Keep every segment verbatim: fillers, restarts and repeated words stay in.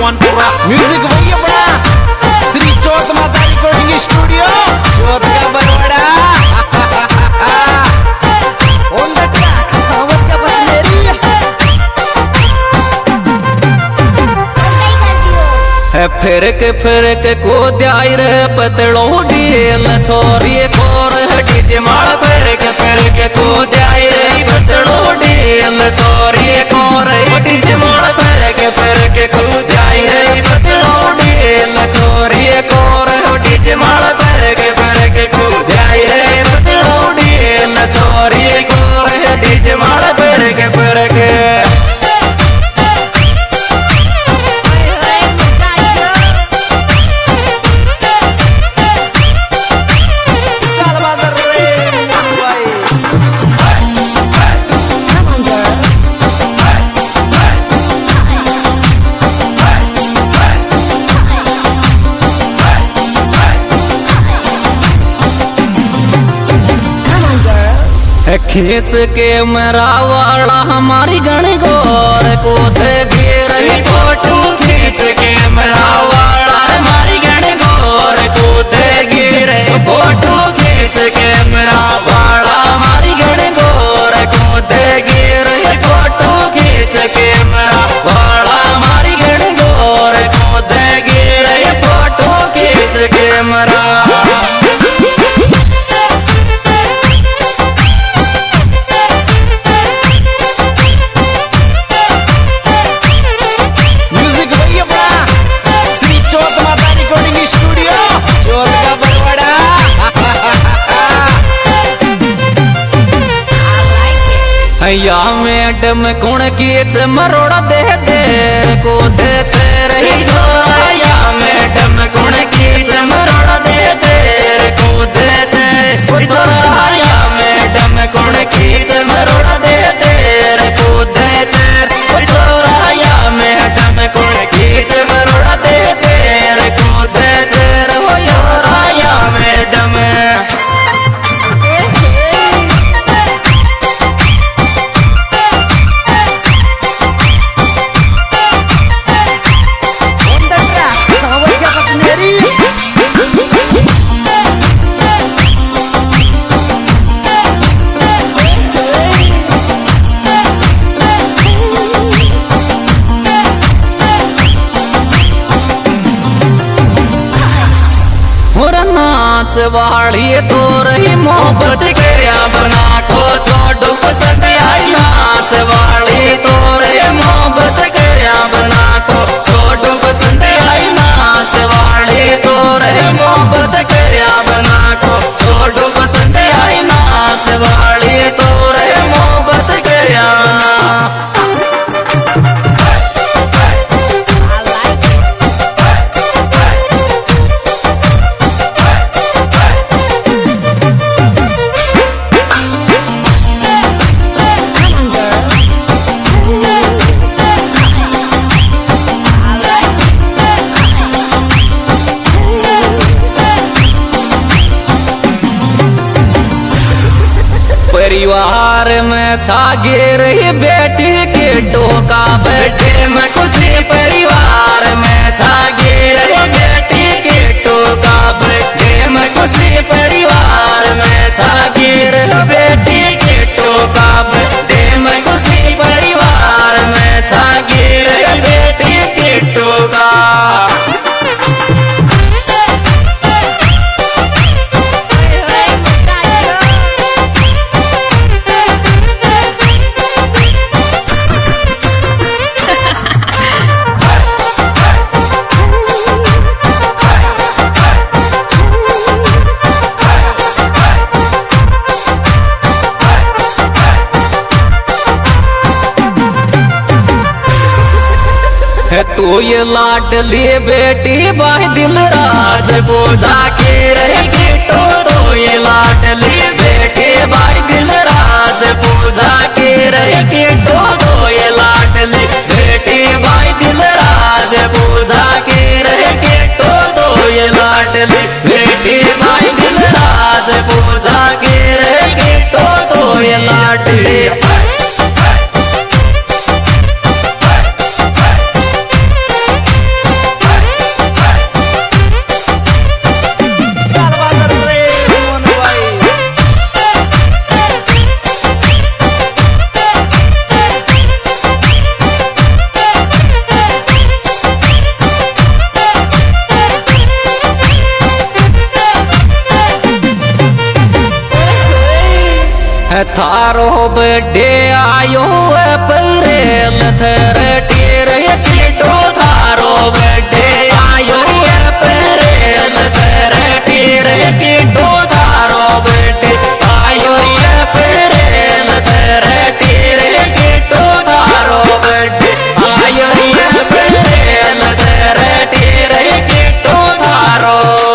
Jawanpura music वही अपना श्री चौथ माता recording studio Chauth Ka Barwara on the track सावन का बसनेरी है फिर के फिर के को द्याई रे पतलो डील छोरी कोर डीजे माल फिर के फिर के को द्याई रे पतलो डील छोरी कोर डीजे माल फिर के फिर के को द्याई रे पतलो डील छोरी कोर डीजे माल फिर के फिर के को द्याई रे पतलो डील छोरी कोर डीजे माल फिर के फिर के खींच के मेरा वाला हमारी गणी गोर को घेर फोटो खींच के मेरा वाला हमारी गणी गोर को घेर फोटो खींच के मेरा वाला हमारी गणी गोर को घेर फोटो खींच के मेरा वाला हमारी गणी गोर को घेर फोटो खींच के मेरा या मैडम कुण कीच मरोड़ा दे देर को दे रही या मैडम कुण कीच मरोड़ा दे देर को दे या मैडम कुण कीच मरोड़ा दे देर को दे या मैडम कुण कीच मरोड़ा दे देर को दे या मैडम नाच वाली तो रही मोहब्बत करया बना को छोड़ो पसंद आई नाच वाली तो रही मोहब्बत करया बना को छोड़ो पसंद आई नाच वाली तो रही मोहब्बत करया बना को छोड़ो पसंद आई नाच वाली तो रही मोहब्बत करया बना परिवार में छागे रही बेटी के टोका बैठे में खुशी परिवार में छागे रही बेटी के टोका बैठे में खुशी परिवार में छागे रही बेटी के टोका बैठे में खुशी परिवार में छागे रही बेटी के टोका तो ये लाडली बेटी बाई दिल राज बोझा के रहेगी तो तो ये लाडली बेटी बाई दिल राज बोझा के रहेगी तो तो ये लाडली बेटी बाई दिल राज बोझा के रहेगी तो तो ये लाडली बेटी बाई दिल राज बोझा के रहेगी तो तो ये लाडली थारो बर्थडे आयो है पैरेल थरे टेर कीटो थारो बर्थडे आयो है पैरेल थरे टेर कीटो थारो बर्थडे आयो है पैरेल थरे टेर कीटो थारो बर्थडे आयो है पैरेल थरे टेर कीटो थारो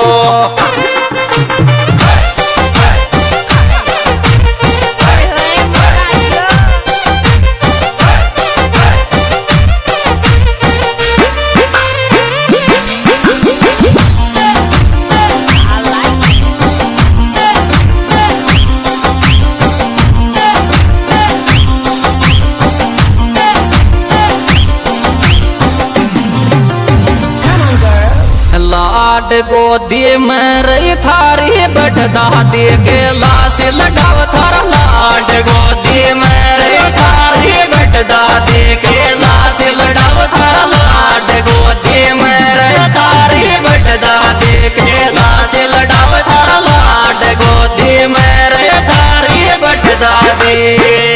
लाड गोदी में रही थारी बट दादी के लाश लटाव थार लाड गोदी में रही थारी बट दादी के लाश लटाव थार लाड गोदी में रही थारी बट दादी के लाश लटाव थार लाड गोदी में रही थारी बट दादी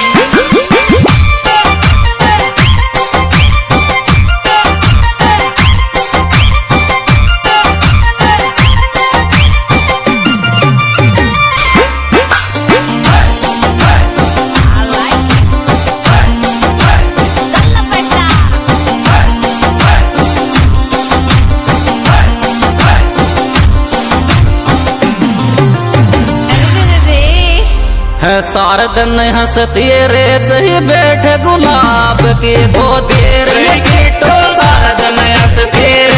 है सार दिन हंसती रे सही बैठे गुलाब के गोदी रे कीटो सार दिन हंसती रे